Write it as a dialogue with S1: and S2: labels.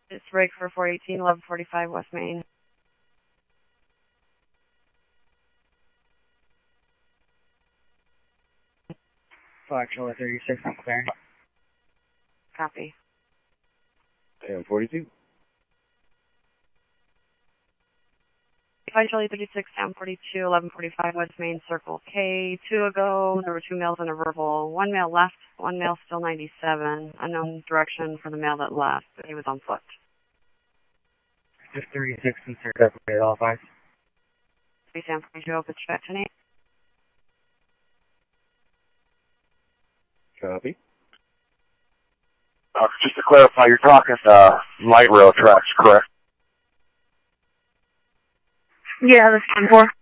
S1: It's break for 418, 1145 West Main.
S2: Fox 36, I'm clearing.
S1: Copy.
S3: AM 42.
S1: Charlie 36, Sam 42, 1145 West Main, Circle K. 2 ago, there were 2 males and a verbal. 1 male left, 1 male still 97. Unknown direction for the male that left, but he was on foot.
S2: Just 36 and separated all five.
S1: Sam 42, pitch back to Nate.
S3: Copy.
S4: Just to clarify, you're talking light rail tracks, correct?
S1: Yeah, that's 10-4.